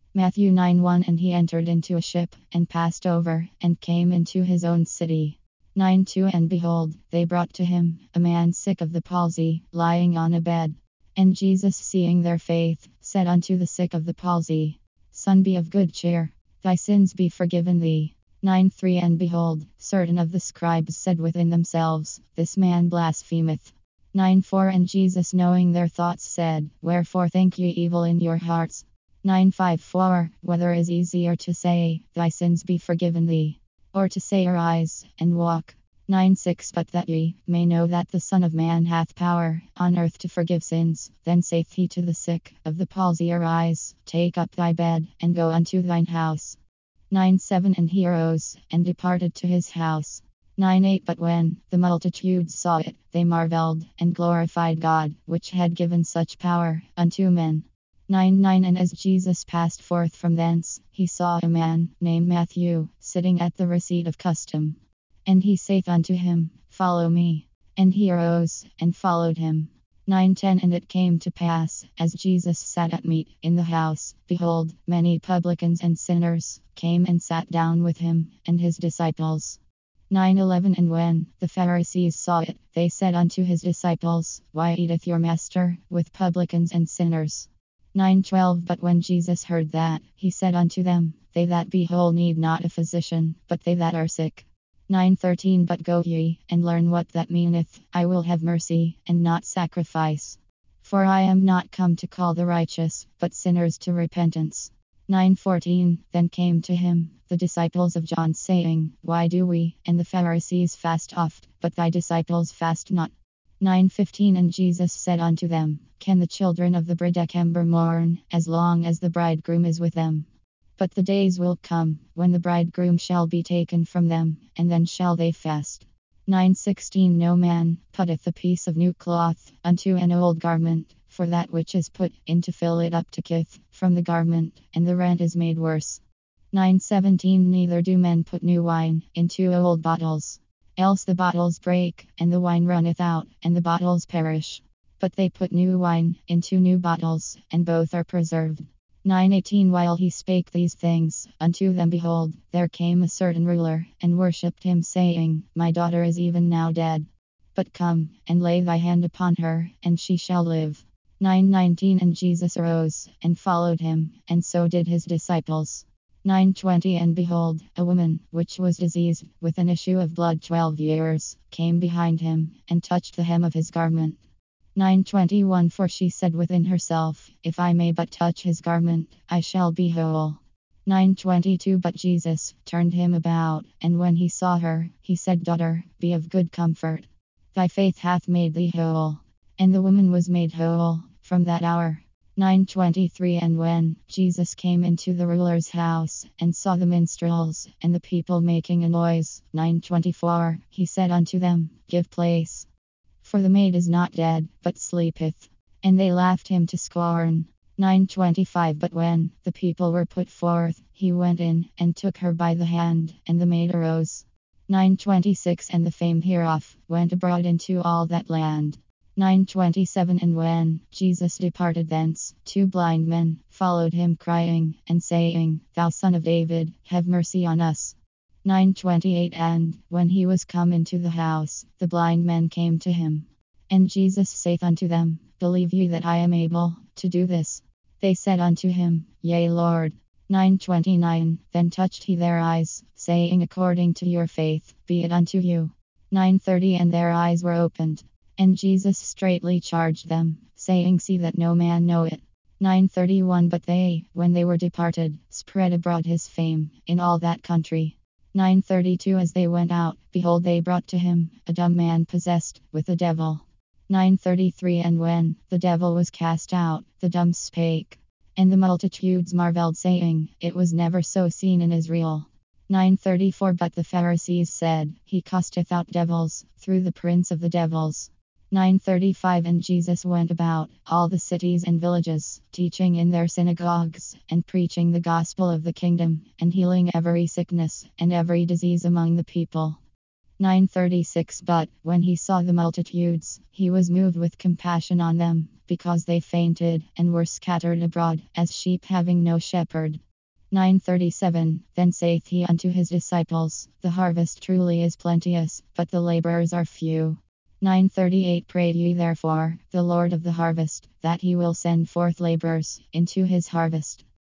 Matthew 9:1. And he entered into a ship, and passed over, and came into his own city. 9:2. And behold, they brought to him a man sick of the palsy, lying on a bed. And Jesus, seeing their faith, said unto the sick of the palsy, Son, be of good cheer, thy sins be forgiven thee. 9:3. And behold, certain of the scribes said within themselves, This man blasphemeth. 9:4. And Jesus, knowing their thoughts, said, Wherefore think ye evil in your hearts? 9:5. For whether is easier to say, Thy sins be forgiven thee, or to say, Arise, and walk? 9:6. But that ye may know that the Son of Man hath power on earth to forgive sins, then saith he to the sick of the palsy, Arise, take up thy bed, and go unto thine house. 9:7. And he arose, and departed to his house. 9:8. But when the multitudes saw it, they marveled, and glorified God, which had given such power unto men. 9:9. And as Jesus passed forth from thence, he saw a man named Matthew sitting at the receipt of custom. And he saith unto him, Follow me. And he arose, and followed him. 9:10. And it came to pass, as Jesus sat at meat in the house, behold, many publicans and sinners came and sat down with him, and his disciples. 9:11. And when the Pharisees saw it, they said unto his disciples, Why eateth your master with publicans and sinners? 9:12. But when Jesus heard that, he said unto them, They that be whole need not a physician, but they that are sick. 9:13. But go ye, and learn what that meaneth, I will have mercy, and not sacrifice. For I am not come to call the righteous, but sinners to repentance. 9:14. Then came to him the disciples of John, saying, Why do we and the Pharisees fast oft, but thy disciples fast not? 9:15. And Jesus said unto them, Can the children of the December mourn, as long as the bridegroom is with them? But the days will come, when the bridegroom shall be taken from them, and then shall they fast. 9:16. No man putteth a piece of new cloth unto an old garment, for that which is put in to fill it up taketh from the garment, and the rent is made worse. 9:17. Neither do men put new wine into old bottles, else the bottles break, and the wine runneth out, and the bottles perish. But they put new wine into new bottles, and both are preserved. 9:18. While he spake these things unto them, behold, there came a certain ruler, and worshipped him, saying, My daughter is even now dead. But come, and lay thy hand upon her, and she shall live. 9:19. And Jesus arose, and followed him, and so did his disciples. 9:20. And behold, a woman, which was diseased with an issue of blood 12 years, came behind him, and touched the hem of his garment. 9:21. For she said within herself, If I may but touch his garment, I shall be whole. 9:22. But Jesus turned him about, and when he saw her, he said, Daughter, be of good comfort. Thy faith hath made thee whole. And the woman was made whole from that hour. 9:23. And when Jesus came into the ruler's house, and saw the minstrels and the people making a noise, 9:24, he said unto them, Give place, for the maid is not dead, but sleepeth. And they laughed him to scorn. 9:25. But when the people were put forth, he went in, and took her by the hand, and the maid arose. 9:26. And the fame hereof went abroad into all that land. 9:27. And when Jesus departed thence, 2 blind men followed him, crying, and saying, Thou Son of David, have mercy on us. 9:28. And when he was come into the house, the blind men came to him. And Jesus saith unto them, Believe ye that I am able to do this? They said unto him, Yea, Lord. 9:29. Then touched he their eyes, saying, According to your faith, be it unto you. 9:30. And their eyes were opened. And Jesus straitly charged them, saying, See that no man know it. 9:31. But they, when they were departed, spread abroad his fame in all that country. 9:32. As they went out, behold, they brought to him a dumb man possessed with a devil. 9:33. And when the devil was cast out, the dumb spake. And the multitudes marveled, saying, It was never so seen in Israel. 9:34. But the Pharisees said, He casteth out devils through the prince of the devils. 9:35. And Jesus went about all the cities and villages, teaching in their synagogues, and preaching the gospel of the kingdom, and healing every sickness and every disease among the people. 936 But when he saw the multitudes, he was moved with compassion on them, because they fainted and were scattered abroad, as sheep having no shepherd. 937 Then saith he unto his disciples, The harvest truly is plenteous, but the laborers are few. 938 Pray ye therefore the Lord of the harvest, that he will send forth laborers into his harvest.